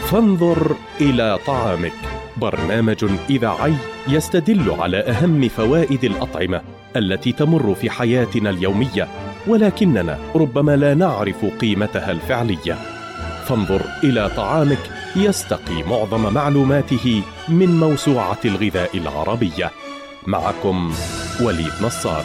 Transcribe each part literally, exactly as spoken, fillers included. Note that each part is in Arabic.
فانظر إلى طعامك، برنامج إذاعي يستدل على أهم فوائد الأطعمة التي تمر في حياتنا اليومية، ولكننا ربما لا نعرف قيمتها الفعلية. فانظر إلى طعامك يستقي معظم معلوماته من موسوعة الغذاء العربية. معكم وليد نصار.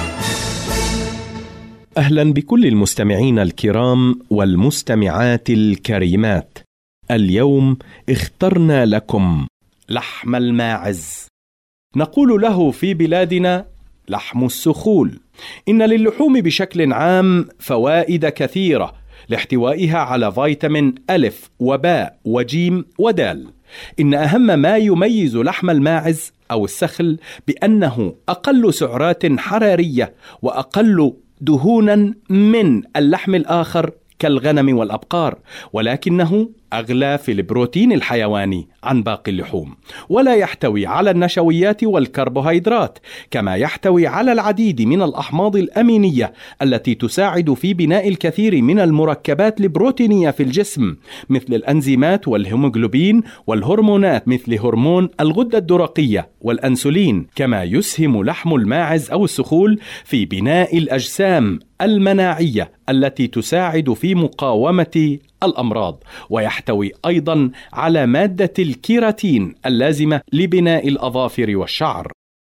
أهلا بكل المستمعين الكرام والمستمعات الكريمات. اليوم اخترنا لكم لحم الماعز. نقول له في بلادنا لحم السخول. إن للحوم بشكل عام فوائد كثيرة لاحتوائها على فيتامين ألف وباء وجيم ودال. إن أهم ما يميز لحم الماعز أو السخل بأنه أقل سعرات حرارية وأقل دهونا من اللحم الآخر كالغنم والأبقار، ولكنه أغلى في البروتين الحيواني عن باقي اللحوم، ولا يحتوي على النشويات والكربوهيدرات، كما يحتوي على العديد من الأحماض الأمينية التي تساعد في بناء الكثير من المركبات البروتينية في الجسم، مثل الأنزيمات والهيموغلوبين والهرمونات مثل هرمون الغدة الدرقية والأنسولين. كما يسهم لحم الماعز أو السخول في بناء الأجسام المناعية التي تساعد في مقاومة الأمراض، ويحتوي أيضا على مادة الكيراتين اللازمة لبناء الأظافر والشعر.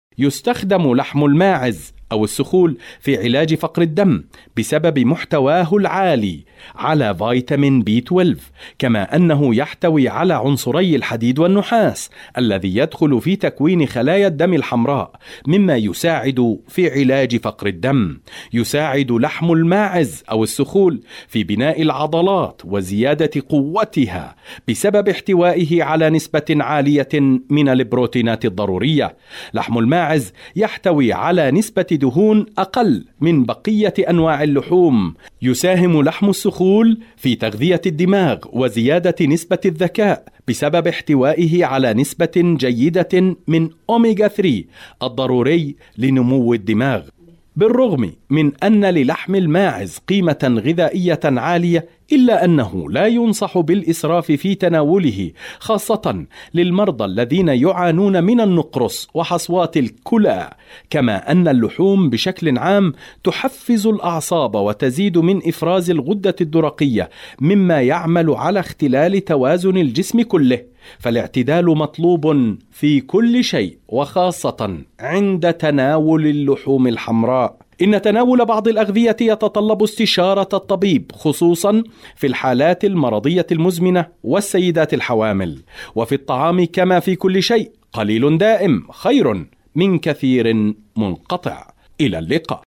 يستخدم لحم الماعز أو السخول في علاج فقر الدم بسبب محتواه العالي على فيتامين بي اثنا عشر، كما أنه يحتوي على عنصري الحديد والنحاس الذي يدخل في تكوين خلايا الدم الحمراء، مما يساعد في علاج فقر الدم. يساعد لحم الماعز أو السخول في بناء العضلات وزيادة قوتها بسبب احتوائه على نسبة عالية من البروتينات الضرورية. لحم الماعز يحتوي على نسبة دهون أقل من بقية أنواع اللحوم. يساهم لحم السخول في تغذية الدماغ وزيادة نسبة الذكاء بسبب احتوائه على نسبة جيدة من أوميغا ثلاثة الضروري لنمو الدماغ. بالرغم من أن للحم الماعز قيمة غذائية عالية، إلا أنه لا ينصح بالإسراف في تناوله، خاصة للمرضى الذين يعانون من النقرس وحصوات الكلى. كما أن اللحوم بشكل عام تحفز الأعصاب وتزيد من إفراز الغدة الدرقية، مما يعمل على اختلال توازن الجسم كله. فالاعتدال مطلوب في كل شيء، وخاصة عند تناول اللحوم الحمراء. إن تناول بعض الأغذية يتطلب استشارة الطبيب، خصوصا في الحالات المرضية المزمنة والسيدات الحوامل. وفي الطعام كما في كل شيء قليل دائم خير من كثير منقطع. إلى اللقاء.